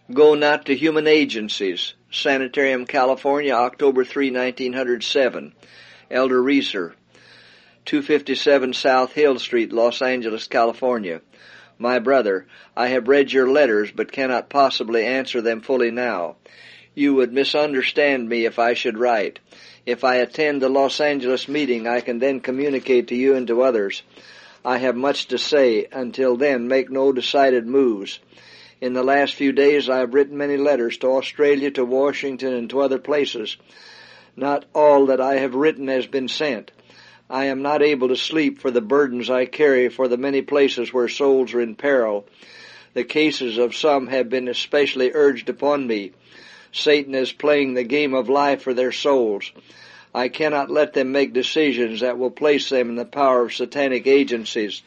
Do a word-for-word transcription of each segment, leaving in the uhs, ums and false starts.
Go not to human agencies. Sanitarium, California, October third, nineteen oh seven. Elder Reeser, two fifty-seven South Hill Street, Los Angeles, California. My brother, I have read your letters, but cannot possibly answer them fully now. You would misunderstand me if I should write. If I attend the Los Angeles meeting, I can then communicate to you and to others. I have much to say. Until then, make no decided moves. In the last few days, I have written many letters to Australia, to Washington, and to other places. Not all that I have written has been sent. I am not able to sleep for the burdens I carry for the many places where souls are in peril. The cases of some have been especially urged upon me. Satan is playing the game of life for their souls. I cannot let them make decisions that will place them in the power of satanic agencies.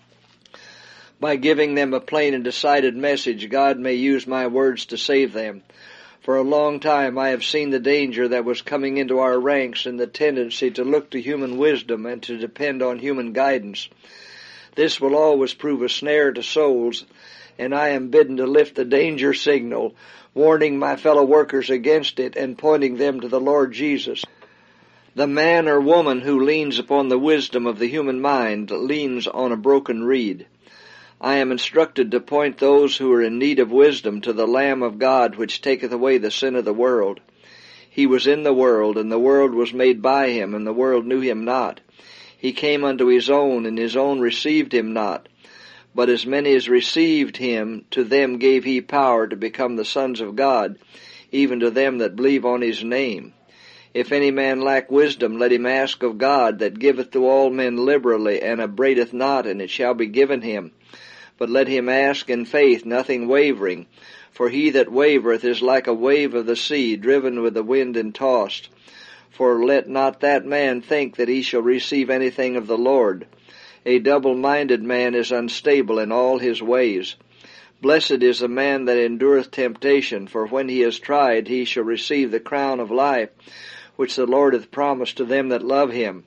By giving them a plain and decided message, God may use my words to save them. For a long time I have seen the danger that was coming into our ranks and the tendency to look to human wisdom and to depend on human guidance. This will always prove a snare to souls, and I am bidden to lift the danger signal, warning my fellow workers against it and pointing them to the Lord Jesus. The man or woman who leans upon the wisdom of the human mind leans on a broken reed. I am instructed to point those who are in need of wisdom to the Lamb of God, which taketh away the sin of the world. He was in the world, and the world was made by him, and the world knew him not. He came unto his own, and his own received him not. But as many as received him, to them gave he power to become the sons of God, even to them that believe on his name. If any man lack wisdom, let him ask of God, that giveth to all men liberally, and upbraideth not, and it shall be given him. But let him ask in faith, nothing wavering. For he that wavereth is like a wave of the sea, driven with the wind and tossed. For let not that man think that he shall receive anything of the Lord. A double-minded man is unstable in all his ways. Blessed is the man that endureth temptation, for when he is tried, he shall receive the crown of life, which the Lord hath promised to them that love him.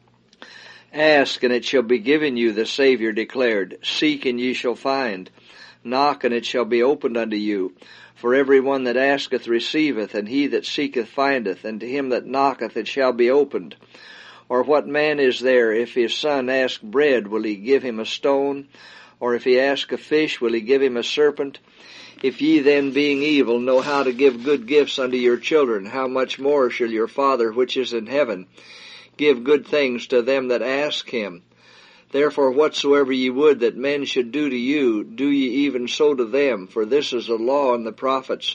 Ask, and it shall be given you, the Savior declared. Seek, and ye shall find. Knock, and it shall be opened unto you. For every one that asketh receiveth, and he that seeketh findeth, and to him that knocketh it shall be opened. Or what man is there, if his son ask bread, will he give him a stone? Or if he ask a fish, will he give him a serpent? If ye then, being evil, know how to give good gifts unto your children, how much more shall your Father which is in heaven give good things to them that ask him? Therefore whatsoever ye would that men should do to you, do ye even so to them, for this is the law and the prophets.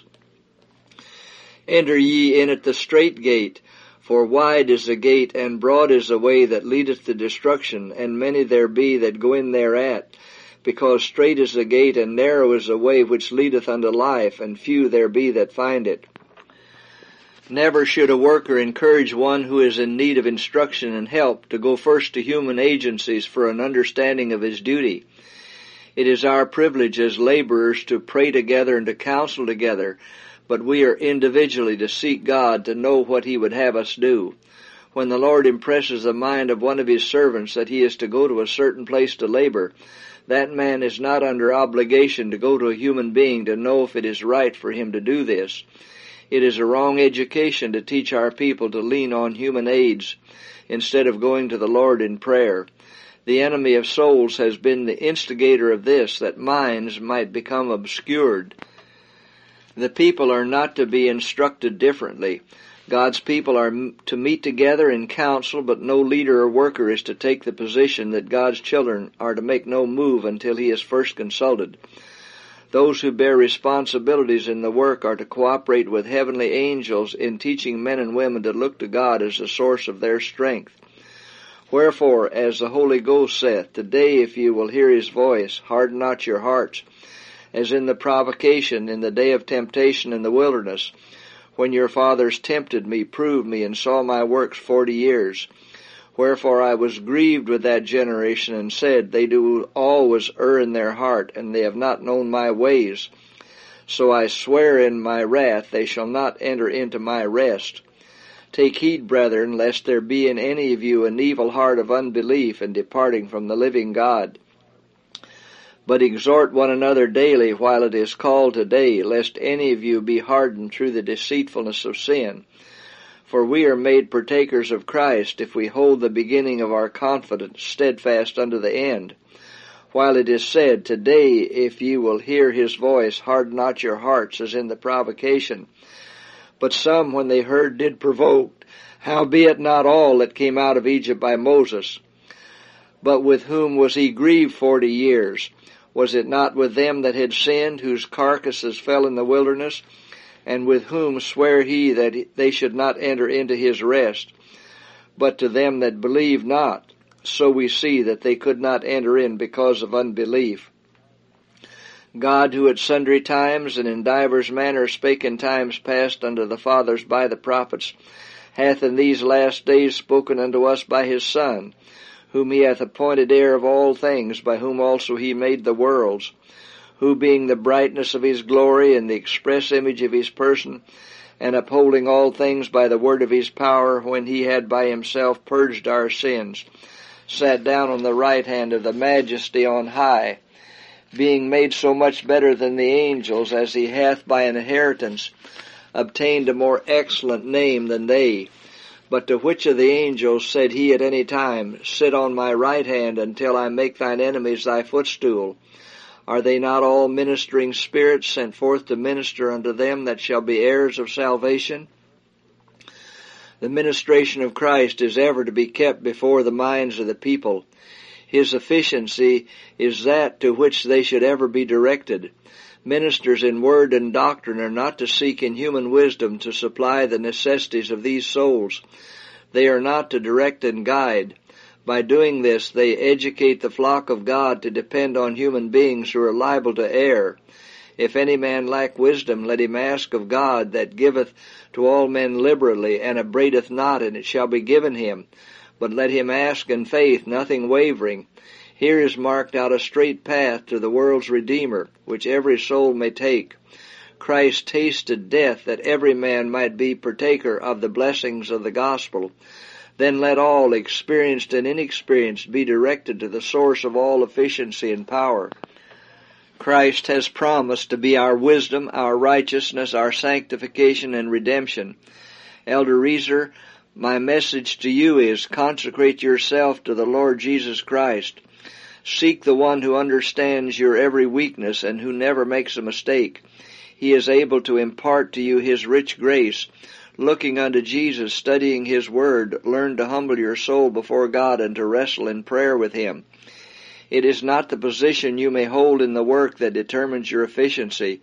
Enter ye in at the strait gate, for wide is the gate, and broad is the way that leadeth to destruction, and many there be that go in thereat. Because strait is the gate, and narrow is the way which leadeth unto life, and few there be that find it. Never should a worker encourage one who is in need of instruction and help to go first to human agencies for an understanding of his duty. It is our privilege as laborers to pray together and to counsel together, but we are individually to seek God to know what he would have us do. When the Lord impresses the mind of one of his servants that he is to go to a certain place to labor, that man is not under obligation to go to a human being to know if it is right for him to do this. It is a wrong education to teach our people to lean on human aids instead of going to the Lord in prayer. The enemy of souls has been the instigator of this, that minds might become obscured. The people are not to be instructed differently. God's people are to meet together in council, but no leader or worker is to take the position that God's children are to make no move until he is first consulted. Those who bear responsibilities in the work are to cooperate with heavenly angels in teaching men and women to look to God as the source of their strength. Wherefore, as the Holy Ghost saith, Today if you will hear his voice, harden not your hearts, as in the provocation in the day of temptation in the wilderness, when your fathers tempted me, proved me, and saw my works forty years. Wherefore I was grieved with that generation, and said, They do always err in their heart, and they have not known my ways. So I swear in my wrath, they shall not enter into my rest. Take heed, brethren, lest there be in any of you an evil heart of unbelief and departing from the living God. But exhort one another daily while it is called today, lest any of you be hardened through the deceitfulness of sin. For we are made partakers of Christ, if we hold the beginning of our confidence steadfast unto the end. While it is said, Today, if ye will hear his voice, harden not your hearts, as in the provocation. But some, when they heard, did provoke, howbeit not all that came out of Egypt by Moses. But with whom was he grieved forty years? Was it not with them that had sinned, whose carcasses fell in the wilderness? And with whom sware he that they should not enter into his rest? But to them that believed not. So we see that they could not enter in because of unbelief. God, who at sundry times and in divers manners spake in times past unto the fathers by the prophets, hath in these last days spoken unto us by his Son, whom he hath appointed heir of all things, by whom also he made the worlds, who being the brightness of his glory and the express image of his person, and upholding all things by the word of his power, when he had by himself purged our sins, sat down on the right hand of the majesty on high, being made so much better than the angels, as he hath by an inheritance obtained a more excellent name than they. But to which of the angels said he at any time, Sit on my right hand until I make thine enemies thy footstool? Are they not all ministering spirits sent forth to minister unto them that shall be heirs of salvation? The ministration of Christ is ever to be kept before the minds of the people. His efficiency is that to which they should ever be directed. Ministers in word and doctrine are not to seek in human wisdom to supply the necessities of these souls. They are not to direct and guide. By doing this, they educate the flock of God to depend on human beings who are liable to err. If any man lack wisdom, let him ask of God, that giveth to all men liberally, and upbraideth not, and it shall be given him. But let him ask in faith, nothing wavering. Here is marked out a straight path to the world's Redeemer, which every soul may take. Christ tasted death, that every man might be partaker of the blessings of the gospel. Then let all, experienced and inexperienced, be directed to the source of all efficiency and power. Christ has promised to be our wisdom, our righteousness, our sanctification and redemption. Elder Reeser, my message to you is, consecrate yourself to the Lord Jesus Christ. Seek the one who understands your every weakness and who never makes a mistake. He is able to impart to you his rich grace. Looking unto Jesus, studying his word, learn to humble your soul before God and to wrestle in prayer with him. It is not the position you may hold in the work that determines your efficiency.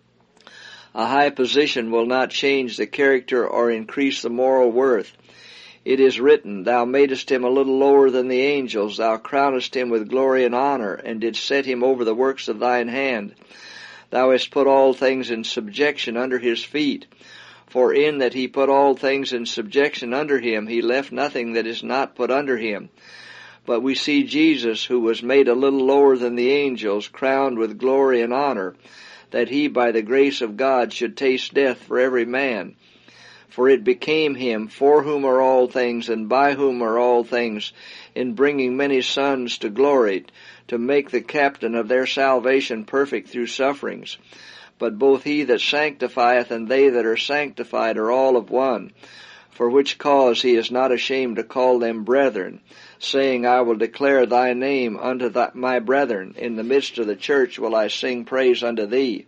A high position will not change the character or increase the moral worth. It is written, Thou madest him a little lower than the angels, thou crownest him with glory and honor, and didst set him over the works of thine hand. Thou hast put all things in subjection under his feet. For in that he put all things in subjection under him, he left nothing that is not put under him. But we see Jesus, who was made a little lower than the angels, crowned with glory and honor, that he by the grace of God should taste death for every man. For it became him, for whom are all things, and by whom are all things, in bringing many sons to glory, to make the captain of their salvation perfect through sufferings. But both he that sanctifieth and they that are sanctified are all of one, for which cause he is not ashamed to call them brethren, saying, I will declare thy name unto th- my brethren. In the midst of the church will I sing praise unto thee.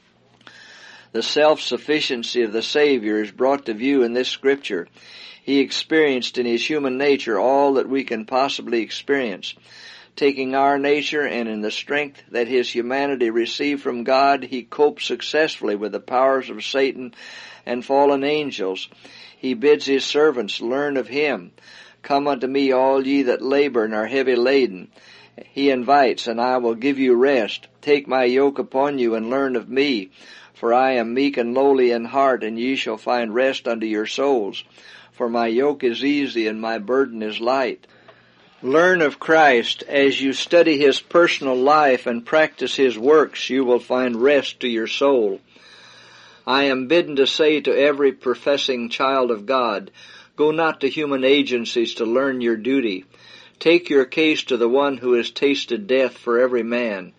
The self-sufficiency of the Savior is brought to view in this scripture. He experienced in his human nature all that we can possibly experience. Taking our nature and in the strength that his humanity received from God, he coped successfully with the powers of Satan and fallen angels. He bids his servants learn of him. Come unto me, all ye that labor and are heavy laden. He invites, and I will give you rest. Take my yoke upon you and learn of me. For I am meek and lowly in heart, and ye shall find rest unto your souls. For my yoke is easy and my burden is light. Learn of Christ. As you study his personal life and practice his works, you will find rest to your soul. I am bidden to say to every professing child of God, go not to human agencies to learn your duty. Take your case to the one who has tasted death for every man.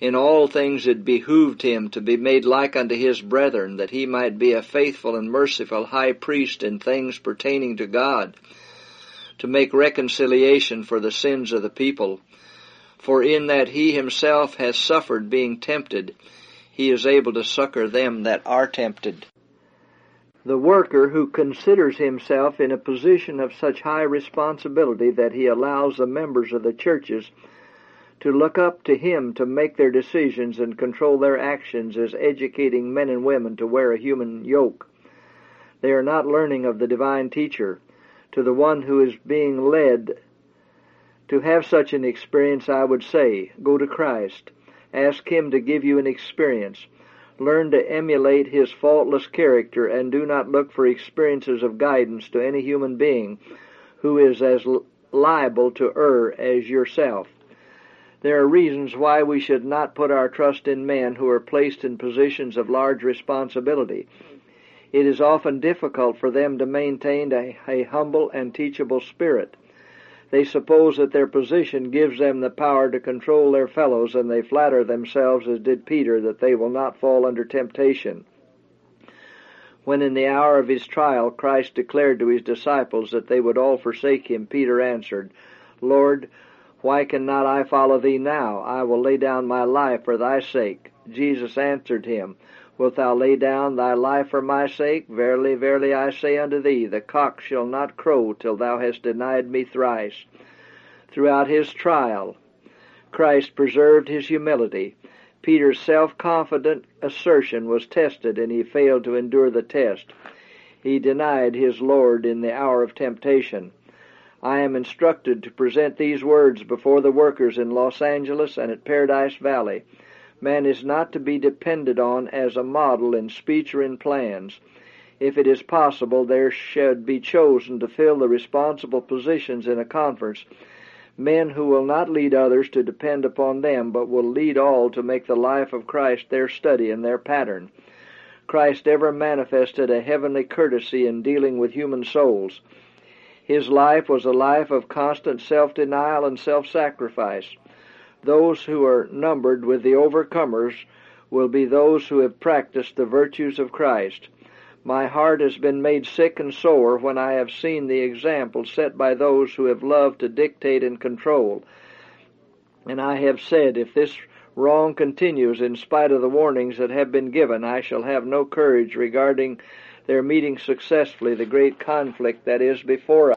In all things it behooved him to be made like unto his brethren, that he might be a faithful and merciful high priest in things pertaining to God, to make reconciliation for the sins of the people. For in that he himself has suffered being tempted, he is able to succor them that are tempted. The worker who considers himself in a position of such high responsibility that he allows the members of the churches to look up to him to make their decisions and control their actions is educating men and women to wear a human yoke. They are not learning of the divine teacher. To the one who is being led to have such an experience, I would say, go to Christ. Ask him to give you an experience. Learn to emulate his faultless character, and do not look for experiences of guidance to any human being who is as liable to err as yourself. There are reasons why we should not put our trust in men who are placed in positions of large responsibility. It is often difficult for them to maintain a, a humble and teachable spirit. They suppose that their position gives them the power to control their fellows, and they flatter themselves, as did Peter, that they will not fall under temptation. When in the hour of his trial Christ declared to his disciples that they would all forsake him, Peter answered, Lord, why cannot I follow thee now? I will lay down my life for thy sake. Jesus answered him, Wilt thou lay down thy life for my sake? Verily, verily, I say unto thee, the cock shall not crow till thou hast denied me thrice. Throughout his trial, Christ preserved his humility. Peter's self-confident assertion was tested, and he failed to endure the test. He denied his Lord in the hour of temptation. I am instructed to present these words before the workers in Los Angeles and at Paradise Valley. Man is not to be depended on as a model in speech or in plans. If it is possible, there should be chosen to fill the responsible positions in a conference men who will not lead others to depend upon them, but will lead all to make the life of Christ their study and their pattern. Christ ever manifested a heavenly courtesy in dealing with human souls. His life was a life of constant self-denial and self-sacrifice. Those who are numbered with the overcomers will be those who have practiced the virtues of Christ. My heart has been made sick and sore when I have seen the example set by those who have loved to dictate and control. And I have said, if this wrong continues in spite of the warnings that have been given, I shall have no courage regarding their meeting successfully the great conflict that is before us.